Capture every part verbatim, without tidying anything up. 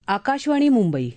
आकाशवाणी मुंबई.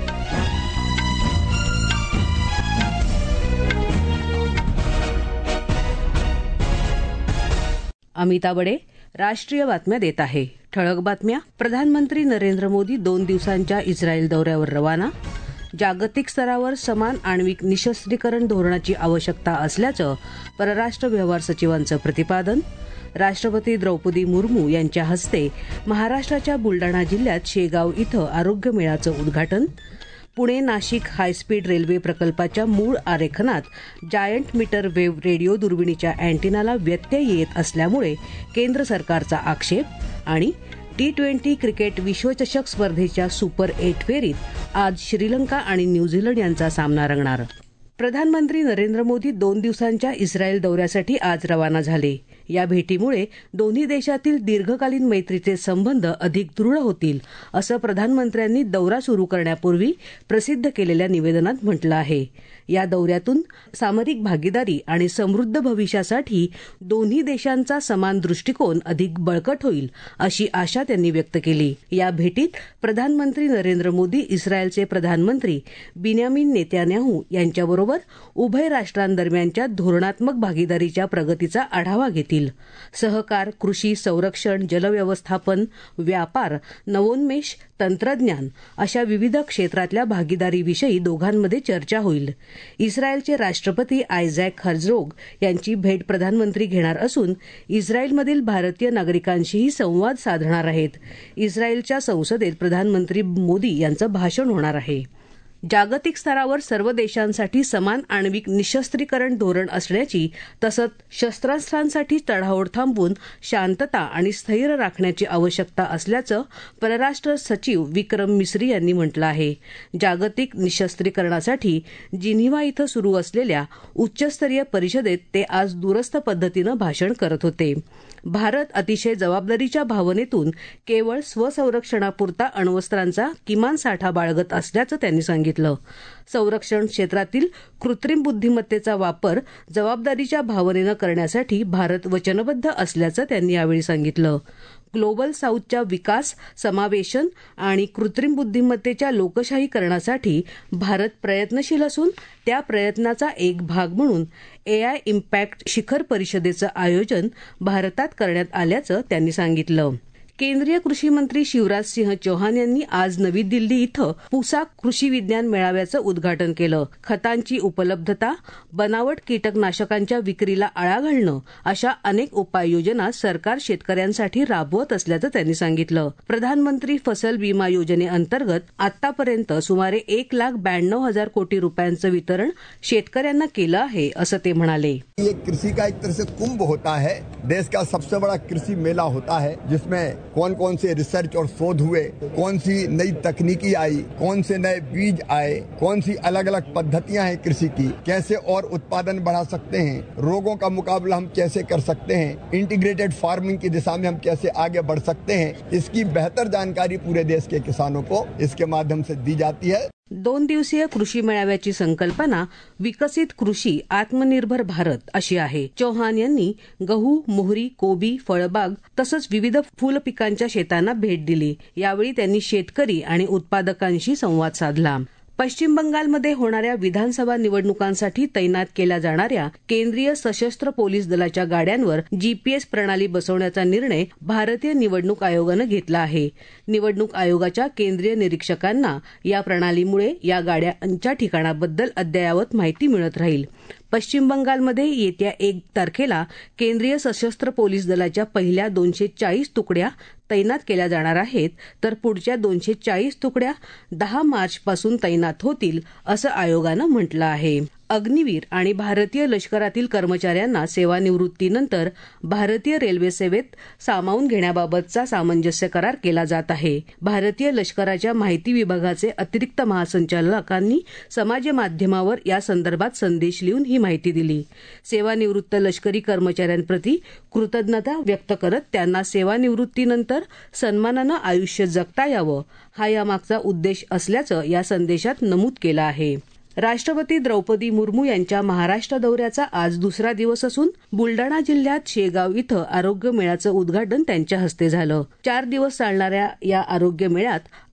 अमिता बडे राष्ट्रीय बातम्या देत आहे. ठळक बातम्या. प्रधानमंत्री नरेंद्र मोदी दोन दिवसांच्या इस्रायल दौऱ्यावर रवाना. जागतिक स्तरावर समान आण्विक निशस्त्रीकरण धोरणाची आवश्यकता असल्याचं परराष्ट्र व्यवहार सचिवांचं प्रतिपादन. राष्ट्रपती द्रौपदी मुर्मू यांच्या हस्ते महाराष्ट्राच्या बुलडाणा जिल्ह्यात शेगाव इथं आरोग्य मेळ्याचं उद्घाटन. पुणे नाशिक हायस्पीड रेल्वे प्रकल्पाच्या मूळ आरेखनात जायंट मीटर वेव्ह रेडिओ दुर्बिणीच्या अँटिनाला व्यत्यय येत असल्यामुळे केंद्र सरकारचा आक्षेप. आणि टी ट्वेंटी क्रिकेट विश्वचषक स्पर्धेच्या सुपर एट फेरीत आज श्रीलंका आणि न्यूझीलंड यांचा सामना रंगणार. प्रधानमंत्री नरेंद्र मोदी दोन दिवसांच्या इस्रायल दौऱ्यासाठी आज रवाना झाले. या भेटीमुळे दोन्ही देशातील दीर्घकालीन मैत्रीचे संबंध अधिक दृढ होतील असं प्रधानमंत्र्यांनी दौरा सुरू करण्यापूर्वी प्रसिद्ध केलेल्या निवेदनात म्हटलं आहे. या दौऱ्यातून सामरिक भागीदारी आणि समृद्ध भविष्यासाठी दोन्ही देशांचा समान दृष्टिकोन अधिक बळकट होईल अशी आशा त्यांनी व्यक्त केली. या भेटीत प्रधानमंत्री नरेंद्र मोदी इस्रायलचे प्रधानमंत्री बिन्यामिन नेतान्याहू यांच्याबरोबर उभय राष्ट्रांदरम्यानच्या धोरणात्मक भागीदारीच्या प्रगतीचा आढावा घेतील. सहकार, कृषी, संरक्षण, जलव्यवस्थापन, व्यापार, नवोन्मेष, तंत्रज्ञान अशा विविध क्षेत्रातल्या भागीदारीविषयी दोघांमध्ये चर्चा होईल. इस्रायलचे राष्ट्रपती आयझॅक हर्झोग यांची भेट प्रधानमंत्री घेणार असून इस्रायलमधील भारतीय नागरिकांशीही संवाद साधणार आहेत. इस्रायलच्या संसदेत प्रधानमंत्री मोदी यांचं भाषण होणार आहे. जागतिक स्तरावर सर्व देशांसाठी समान आण्विक निशस्त्रीकरण धोरण असण्याची तसंच शस्त्रास्त्रांसाठी चढाओढ थांबवून शांतता आणि स्थैर्य राखण्याची आवश्यकता असल्याचं परराष्ट्र सचिव विक्रम मिस्री यांनी म्हटलं आहे. जागतिक निशस्त्रीकरणासाठी जिनिव्हा इथं सुरू असलेल्या उच्चस्तरीय परिषदेत ते आज दूरस्थ पद्धतीनं भाषण करत होते. भारत अतिशय जबाबदारीच्या भावनेतून केवळ स्वसंरक्षणापुरता अण्वस्त्रांचा किमान साठा बाळगत असल्याचं त्यांनी सांगितलं. संरक्षण क्षेत्रातील कृत्रिम बुद्धिमत्तेचा वापर जबाबदारीच्या भावनेनं करण्यासाठी भारत वचनबद्ध असल्याचं त्यांनी यावेळी सांगितलं. ग्लोबल साऊथच्या विकास, समावेशन आणि कृत्रिम बुद्धिमत्तेच्या लोकशाहीकरणासाठी भारत प्रयत्नशील असून त्या प्रयत्नाचा एक भाग म्हणून एआय इम्पॅक्ट शिखर परिषदेचं आयोजन भारतात करण्यात आल्याचं त्यांनी सांगितलं. केंद्रीय कृषी मंत्री शिवराज सिंह चौहान यांनी आज नवी दिल्ली इथं पुसा कृषी विज्ञान मेळाव्याचं उद्घाटन केलं. खतांची उपलब्धता, बनावट कीटकनाशकांच्या विक्रीला आळा घालणं अशा अनेक उपाययोजना सरकार शेतकऱ्यांसाठी राबवत असल्याचं त्यांनी सांगितलं. प्रधानमंत्री फसल बीमा योजनेअंतर्गत आतापर्यंत सुमारे एक लाख ब्याण्णव हजार कोटी रुपयांचं वितरण शेतकऱ्यांना केलं आहे असं ते म्हणाले. ये कृषि का एक तरह से कुंभ होता है. देश का सबसे बड़ा कृषि मेला होता है जिसमें कौन कौन से रिसर्च और शोध हुए, कौन सी नई तकनीकी आई, कौन से नए बीज आए, कौन सी अलग अलग पद्धतियां हैं कृषि की, कैसे और उत्पादन बढ़ा सकते हैं, रोगों का मुकाबला हम कैसे कर सकते हैं, इंटीग्रेटेड फार्मिंग की दिशा में हम कैसे आगे बढ़ सकते हैं, इसकी बेहतर जानकारी पूरे देश के किसानों को इसके माध्यम से दी जाती है. दोन दिवसीय कृषी मेळाव्याची संकल्पना विकसित कृषी आत्मनिर्भर भारत अशी आहे. चौहान यांनी गहू, मोहरी, कोबी, फळबाग तसंच विविध फुलपिकांच्या शेतांना भेट दिली. यावेळी त्यांनी शेतकरी आणि उत्पादकांशी संवाद साधला. पश्चिम बंगालमध्ये होणाऱ्या विधानसभा निवडणुकांसाठी तैनात केल्या जाणाऱ्या केंद्रीय सशस्त्र पोलीस दलाच्या गाड्यांवर जीपीएस प्रणाली बसवण्याचा निर्णय भारतीय निवडणूक आयोगानं घेतला आहे. निवडणूक आयोगाच्या केंद्रीय निरीक्षकांना या प्रणालीमुळे या गाड्यांच्या ठिकाणाबद्दल अद्ययावत माहिती मिळत राहील. पश्चिम बंगालमध्ये येत्या एक तारखेला केंद्रीय सशस्त्र पोलीस दलाच्या पहिल्या दोनशे चाळीस तुकड्या तैनात केल्या जाणार आहेत, तर पुढच्या दोनशे चाळीस तुकड्या दहा मार्चपासून तैनात होतील असं आयोगानं म्हटलं आहे. अग्निवीर आणि भारतीय लष्करातील कर्मचाऱ्यांना सेवानिवृत्तीनंतर भारतीय रेल्वे सेवेत सामावून घेण्याबाबतचा सामंजस्य करार केला जात आहे. भारतीय लष्कराच्या माहिती विभागाचे अतिरिक्त महासंचालकांनी समाज माध्यमावर या संदर्भात संदेश लिहून ही माहिती दिली. सेवानिवृत्त लष्करी कर्मचाऱ्यांप्रती कृतज्ञता व्यक्त करत त्यांना सेवानिवृत्तीनंतर सन्मानानं आयुष्य जगता यावं हा यामागचा उद्देश असल्याचं या संदेशात नमूद केलं आहे. राष्ट्रपती द्रौपदी मुर्मू यांच्या महाराष्ट्र दौऱ्याचा आज दुसरा दिवस असून बुलडाणा जिल्ह्यात शेगाव इथं आरोग्य मेळ्याचं उद्घाटन त्यांच्या हस्ते झालं. चार दिवस चालणाऱ्या या आरोग्य मेळ्यात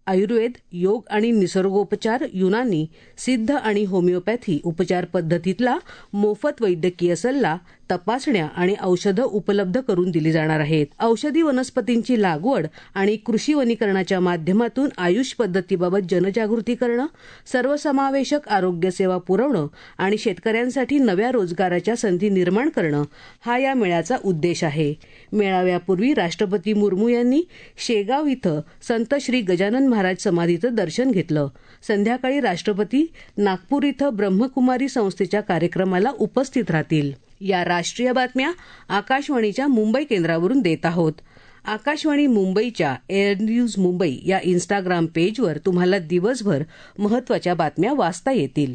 आयुर्वेद, योग आणि निसर्गोपचार, युनानी, सिद्ध आणि होमिओपॅथी उपचार पद्धतीतला मोफत वैद्यकीय सल्ला, तपासण्या आणि औषधं उपलब्ध करून दिली जाणार आहेत. औषधी वनस्पतींची लागवड आणि कृषी वनीकरणाच्या माध्यमातून आयुष पद्धतीबाबत जनजागृती करणं, सर्वसमावेशक आरोग्य सेवा पुरवणं आणि शेतकऱ्यांसाठी नव्या रोजगाराच्या संधी निर्माण करणं हा या मेळ्याचा उद्देश आहे. मेळाव्यापूर्वी राष्ट्रपती मुर्मू यांनी शेगाव इथं संत श्री गजानन महाराज समाधीचं दर्शन घेतलं. संध्याकाळी राष्ट्रपती नागपूर इथं ब्रह्मकुमारी संस्थेच्या कार्यक्रमाला उपस्थित राहतील. या राष्ट्रीय बातम्या आकाशवाणीच्या मुंबई केंद्रावरून देत आहोत. आकाशवाणी मुंबईच्या एअर न्यूज मुंबई या इन्स्टाग्राम पेजवर तुम्हाला दिवसभर महत्त्वाच्या बातम्या वाचता येतील.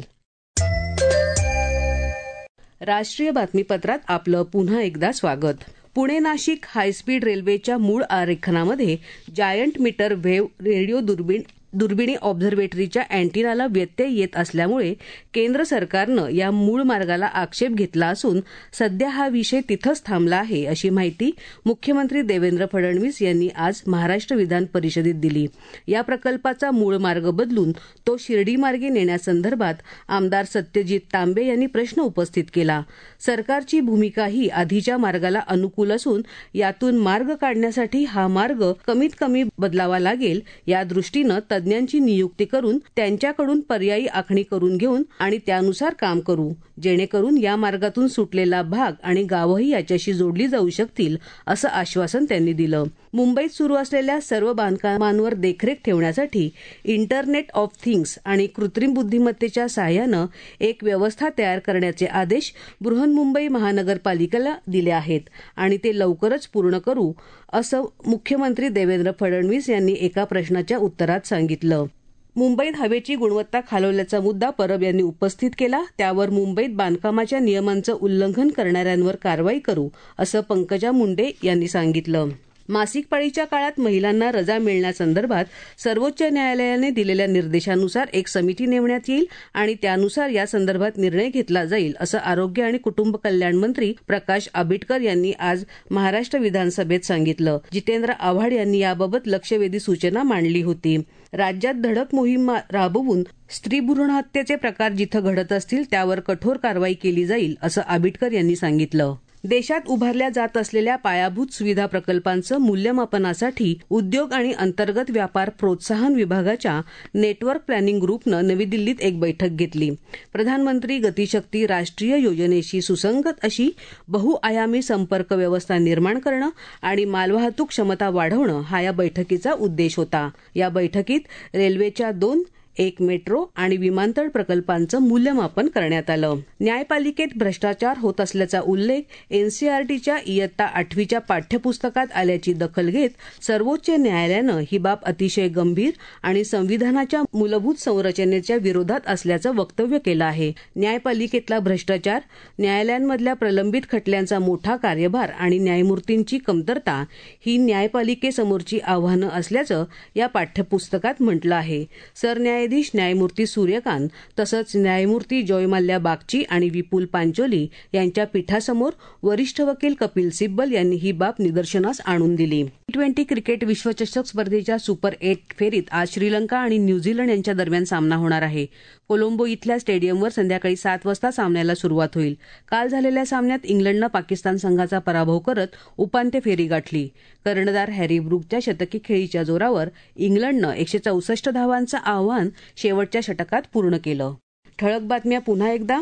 राष्ट्रीय बातमीपत्रात आपलं पुन्हा एकदा स्वागत. पुणे नाशिक हायस्पीड रेल्वेच्या मूळ आरेखनामध्ये जायंट मीटर वेव्ह रेडिओ दुर्बीण दुर्बिणी ऑब्झर्वेटरीच्या अँटिनाला व्यत्यय येत असल्यामुळे केंद्र सरकारनं या मूळ मार्गाला आक्षेप घेतला असून सध्या हा विषय तिथंच थांबला आहे, अशी माहिती मुख्यमंत्री देवेंद्र फडणवीस यांनी आज महाराष्ट्र विधान परिषदेत दिली. या प्रकल्पाचा मूळ मार्ग बदलून तो शिर्डी मार्गे नेण्यासंदर्भात आमदार सत्यजित तांबे यांनी प्रश्न उपस्थित केला. सरकारची भूमिका ही आधीच्या मार्गाला अनुकूल असून यातून मार्ग काढण्यासाठी हा मार्ग कमीत कमी बदलावा लागेल. या दृष्टीनं तज्ज्ञांची नियुक्ती करून त्यांच्याकडून पर्यायी आखणी करून घेऊन आणि त्यानुसार काम करू, जेणेकरून या मार्गातून सुटलेला भाग आणि गावंही याच्याशी जोडली जाऊ शकतील, असं आश्वासन त्यांनी दिलं. मुंबईत सुरू असलेल्या सर्व बांधकामांवर देखरेख ठेवण्यासाठी इंटरनेट ऑफ थिंग्स आणि कृत्रिम बुद्धिमत्तेच्या सहाय्यानं एक व्यवस्था तयार करण्याचे आदेश बृहन्मुंबई महानगरपालिकेला दिले आहेत आणि ते लवकरच पूर्ण करू, असं मुख्यमंत्री देवेंद्र फडणवीस यांनी एका प्रश्नाच्या उत्तरात सांगितलं. मुंबईत हवेची गुणवत्ता खालवल्याचा मुद्दा परब यांनी उपस्थित केला. त्यावर मुंबईत बांधकामाच्या नियमांचं उल्लंघन करणाऱ्यांवर कारवाई करू, असं पंकजा मुंडे यांनी सांगितलं. मासिक पाळीच्या काळात महिलांना रजा मिळण्यासंदर्भात सर्वोच्च न्यायालयाने दिलेल्या निर्देशानुसार एक समिती नेमण्यात येईल आणि त्यानुसार यासंदर्भात निर्णय घेतला जाईल, असं आरोग्य आणि कुटुंब कल्याण मंत्री प्रकाश आंबेडकर यांनी आज महाराष्ट्र विधानसभेत सांगितलं. जितेंद्र आव्हाड यांनी याबाबत लक्षवेधी सूचना मांडली होती. राज्यात धडक मोहीम राबवून स्त्री भ्रूण हत्येचे प्रकार जिथं घडत असतील त्यावर कठोर कारवाई केली जाईल, असं आंबेडकर यांनी सांगितलं. देशात उभारल्या जात असलेल्या पायाभूत सुविधा प्रकल्पांचं मूल्यमापनासाठी उद्योग आणि अंतर्गत व्यापार प्रोत्साहन विभागाच्या नेटवर्क प्लॅनिंग ग्रुपनं नवी दिल्लीत एक बैठक घेतली. प्रधानमंत्री गतिशक्ती राष्ट्रीय योजनेशी सुसंगत अशी बहुआयामी संपर्क व्यवस्था निर्माण करणं आणि मालवाहतूक क्षमता वाढवणं हा या बैठकीचा उद्देश होता. या बैठकीत रेल्वेच्या दोन एक मेट्रो आणि विमानतळ प्रकल्पांचं मूल्यमापन करण्यात आलं. न्यायपालिकेत भ्रष्टाचार होत असल्याचा उल्लेख एनसीईआरटीच्या इयत्ता आठवीच्या पाठ्यपुस्तकात आल्याची दखल घेत सर्वोच्च न्यायालयानं ही बाब अतिशय गंभीर आणि संविधानाच्या मूलभूत संरचनेच्या विरोधात असल्याचं वक्तव्य केलं आहे. न्यायपालिकेतला भ्रष्टाचार, न्यायालयांमधल्या प्रलंबित खटल्यांचा मोठा कार्यभार आणि न्यायमूर्तींची कमतरता ही न्यायपालिकेसमोरची आव्हानं असल्याचं या पाठ्यपुस्तकात म्हटलं आहे. सरन्यायाधीश न्यायमूर्ती सूर्यकांत तसंच न्यायमूर्ती जयमाल्या बागची आणि विपुल पांचोली यांच्या पीठासमोर वरिष्ठ वकील कपिल सिब्बल यांनी ही बाब निदर्शनास आणून दिली. टी ट्वेंटी क्रिकेट विश्वचषक स्पर्धेच्या सुपर एट फेरीत आज श्रीलंका आणि न्यूझीलंड यांच्या दरम्यान सामना होणार आहे. कोलंबो इथल्या स्टेडियमवर संध्याकाळी सात वाजता सामन्याला सुरुवात होईल. काल झालेल्या सामन्यात इंग्लंडनं पाकिस्तान संघाचा पराभव करत उपांत्य फेरी गाठली. कर्णधार हॅरी ब्रूकच्या शतकी खेळीच्या जोरावर इंग्लंडनं एकशे चौसष्ट धावांचं आव्हान शेवटच्या षटकात पूर्ण केलं. ठळक बातम्या पुन्हा एकदा.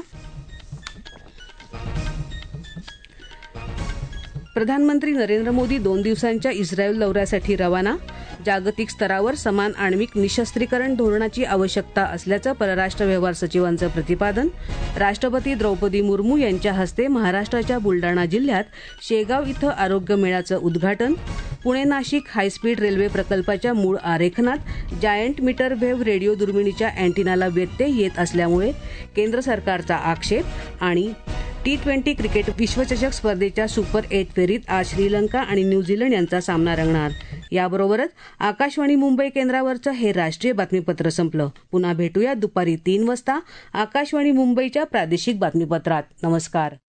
प्रधानमंत्री नरेंद्र मोदी दोन दिवसांच्या इस्रायल दौऱ्यासाठी रवाना. जागतिक स्तरावर समान आण्विक निशस्त्रीकरण धोरणाची आवश्यकता असल्याचं परराष्ट्र व्यवहार सचिवांचं प्रतिपादन. राष्ट्रपती द्रौपदी मुर्मू यांच्या हस्ते महाराष्ट्राच्या बुलडाणा जिल्ह्यात शेगाव इथं आरोग्य मेळ्याचं उद्घाटन. पुणे नाशिक हायस्पीड रेल्वे प्रकल्पाच्या मूळ आरेखनात जायंट मीटर वेव्ह रेडिओ दुर्बिणीच्या अँटिनाला व्यत्यय येत असल्यामुळे केंद्र सरकारचा आक्षेप. आणि टी ट्वेंटी क्रिकेट विश्वचषक स्पर्धेच्या सुपर एट फेरीत आज श्रीलंका आणि न्यूझीलंड यांचा सामना रंगणार. याबरोबरच आकाशवाणी मुंबई केंद्रावरचं हे राष्ट्रीय बातमीपत्र संपलं. पुन्हा भेटूया दुपारी तीन वाजता आकाशवाणी मुंबईच्या प्रादेशिक बातमीपत्रात. नमस्कार.